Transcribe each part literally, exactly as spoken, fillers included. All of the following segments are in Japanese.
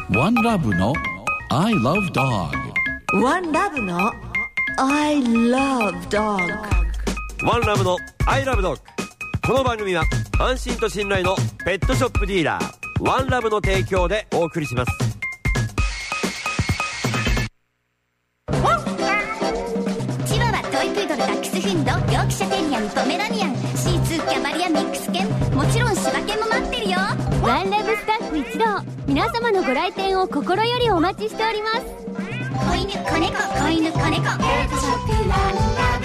ワンラブの I love dog。 ワンラブの I love dog。 ワンラブの I love dog。 この番組は安心と信頼のペットショップディーラーワンラブの提供でお送りします。 チワワ、トイプードル、ダックスフンド、ヨークシャテリアン、ポメラニアン、シーツー、キャバリア、ミックス犬、もちろん柴犬も待ってるよ。 ワンラブスタッフ一同、皆様のご来店を心よりお待ちしております。 子犬、子猫、子犬、子猫、ペットショップワンラ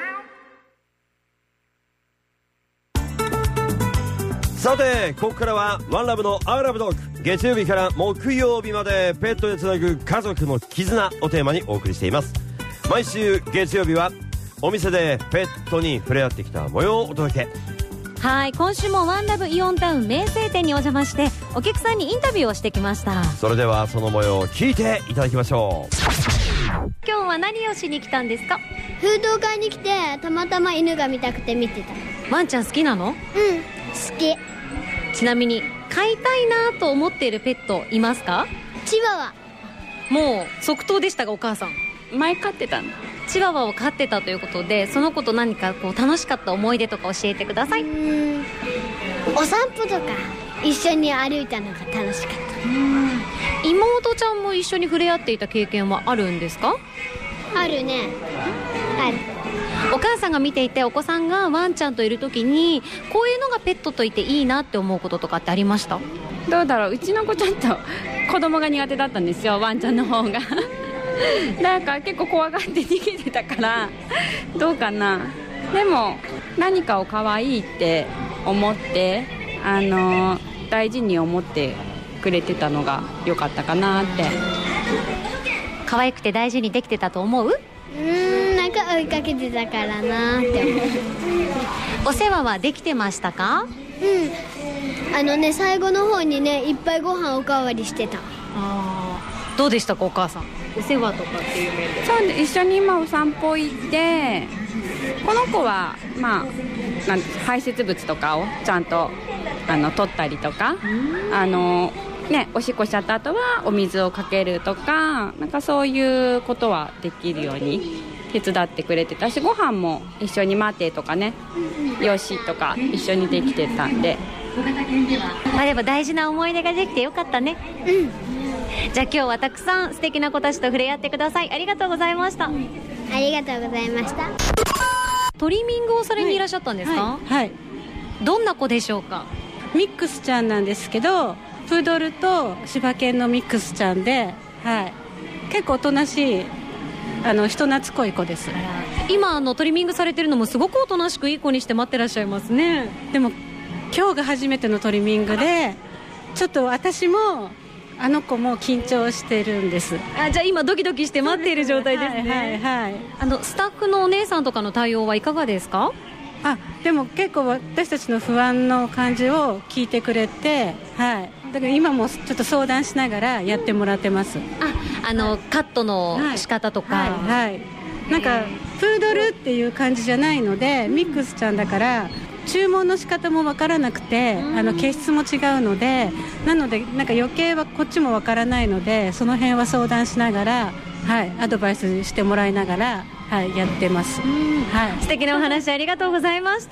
ブ。さてここからはワンラブの I love dog。 月曜日から木曜日までペットでつなぐ家族の絆をテーマにお送りしています。毎週月曜日はお店でペットに触れ合ってきた模様をお届け。 はい、今週もワンラブイオンタウン名声店にお邪魔してお客さんにインタビューをしてきました。 それではその模様を聞いていただきましょう。 今日は何をしに来たんですか？ フードを買いに来て、たまたま犬が見たくて見てた。 ワンちゃん好きなの？ うん、好き。 ちなみに飼いたいなと思っているペットいますか？ チワワ。 もう即答でしたが、お母さん前飼ってたんだ。 チワワを飼ってたということで、その子と何かこう楽しかった思い出とか教えてください。 うーん、お散歩とか一緒に歩いたのが楽しかった。 うん、妹ちゃんも一緒に触れ合っていた経験はあるんですか？ あるね。ある。 お母さんが見ていて、お子さんがワンちゃんといるときにこういうのがペットといていいなって思うこととかってありました？ どうだろう、うちの子ちょっと子供が苦手だったんですよ、ワンちゃんの方がなんか結構怖がって逃げてたから、どうかな。でも何かを可愛いって思って、あのー、大事に思ってくれてたのが良かったかなって。 可愛くて大事にできてたと思う？ うーん、なんか追いかけてたからなって思うお世話はできてましたか？ うん、あのね、最後の方にね、いっぱいご飯おかわりしてた。 あ、どうでしたかお母さん、お世話とかっていう面で？ そうで、一緒に今お散歩行って、この子はまあなん排泄物とかをちゃんとあの取ったりとか、あのね、おしっこしちゃった後はお水をかけるとか、なんかそういうことはできるように手伝ってくれてたし、ご飯も一緒に待てとかね、よしとか一緒にできてたんで、 まあでも大事な思い出ができてよかったね。 うん。 じゃあ今日はたくさん素敵な子たちと触れ合ってください。ありがとうございました。 ありがとうございました。 トリミングをされにいらっしゃったんですか？ はい、はい、 どんな子でしょうか？ ミックスちゃんなんですけど、プードルと柴犬のミックスちゃんで、はい、結構おとなしい、あの人懐っこい子です。 今あのトリミングされてるのもすごくおとなしくいい子にして待ってらっしゃいますね。 でも今日が初めてのトリミングで、ちょっと私もあの子も緊張してるんです。 あ、じゃあ今ドキドキして待っている状態ですね。 はいはいはい。 あのスタッフのお姉さんとかの対応はいかがですか？ あ、でも結構私たちの不安の感じを聞いてくれて、はい、だから今もちょっと相談しながらやってもらってます。 あ、あのカットの仕方とか、 はいはいはい、なんかプードルっていう感じじゃないので、ミックスちゃんだから注文の仕方も分からなくて、あの毛質も違うので、なのでなんか余計はこっちも分からないので、その辺は相談しながら、はい、アドバイスしてもらいながら、はい、やってます。はい、 素敵なお話ありがとうございました。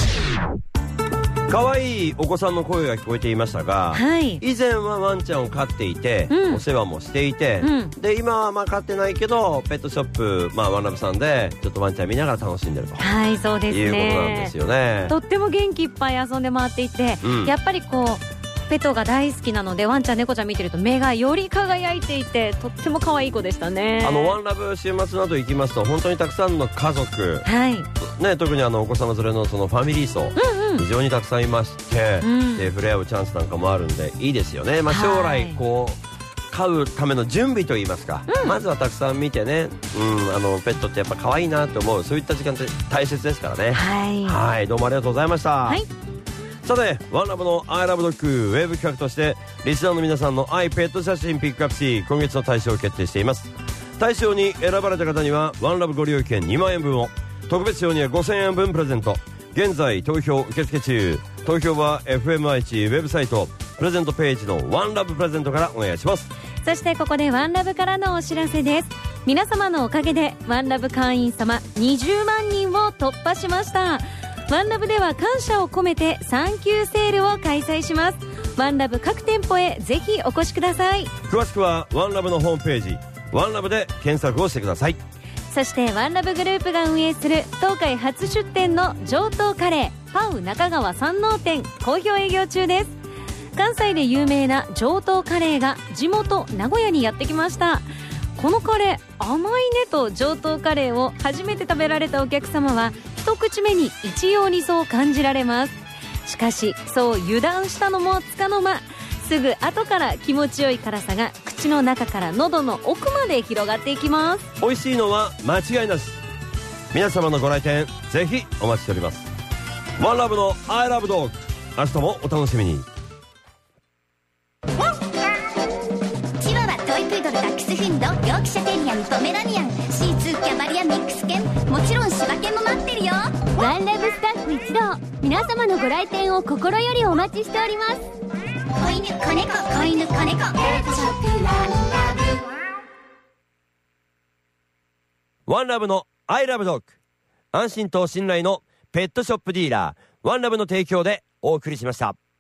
可愛いお子さんの声が聞こえていましたが、 はい、 以前はワンちゃんを飼っていて、うん、お世話もしていて、うん、で今はまあ飼ってないけどペットショップ、まあ、ワンラブさんでちょっとワンちゃん見ながら楽しんでると、 はい、そうですね、 いうことなんですよね。 とっても元気いっぱい遊んで回っていて、うん、やっぱりこうペットが大好きなので、ワンちゃん猫ちゃん見てると目がより輝いていて、とっても可愛い子でしたね。 あのワンラブ週末など行きますと本当にたくさんの家族、 はいね、特にあのお子様連れのそのファミリー層、うんうん、非常にたくさんいまして、うん、で触れ合うチャンスなんかもあるんでいいですよね。まあ、将来こう飼うための準備といいますか、うん、まずはたくさん見てね、うん、あのペットってやっぱ可愛いなって思う、そういった時間って大切ですからね。 はい、 はい、どうもありがとうございました。 はい、 さてワンラブの I love dog ウェブ企画としてリスナーの皆さんの愛ペット写真ピックアップし、今月の大賞を決定しています。大賞に選ばれた方にはワンラブご利用券にまんえん分を、特別賞にはごせんえん分プレゼント。現在投票受付中。 投票は エフエムアイチ ウェブサイトプレゼントページのワンラブプレゼントからお願いします。 そしてここでワンラブからのお知らせです。皆様のおかげでワンラブ会員様にじゅうまんにんを突破しました。ワンラブでは感謝を込めてサンキューセールを開催します。ワンラブ各店舗へぜひお越しください。 詳しくはワンラブのホームページワンラブで検索をしてください。 そしてワンラブグループが運営する東海初出店の上東カレーパウ中川山王店好評営業中です。関西で有名な上東カレーが地元名古屋にやってきました。このカレー甘いねと上東カレーを初めて食べられたお客様は一口目に一様にそう感じられます。しかしそう油断したのもつかの間、すぐ後から気持ちよい辛さが口の中から喉の奥まで広がっていきます。 美味しいのは間違いなし。皆様のご来店ぜひお待ちしております。ワンラブの I love dog、 明日もお楽しみに。 チワワ、トイプードル、ダックスフンド、ヨークシャテリアン、ポメラニアン、シーツー、キャバリア、ミックス犬、もちろん柴犬も待ってるよ。 ワンラブスタッフ一同、皆様のご来店を心よりお待ちしております。 子犬、子猫、子犬、子猫、ペットショップワンラブ。ワンラブの I love dog、 安心と信頼のペットショップディーラーワンラブの提供でお送りしました。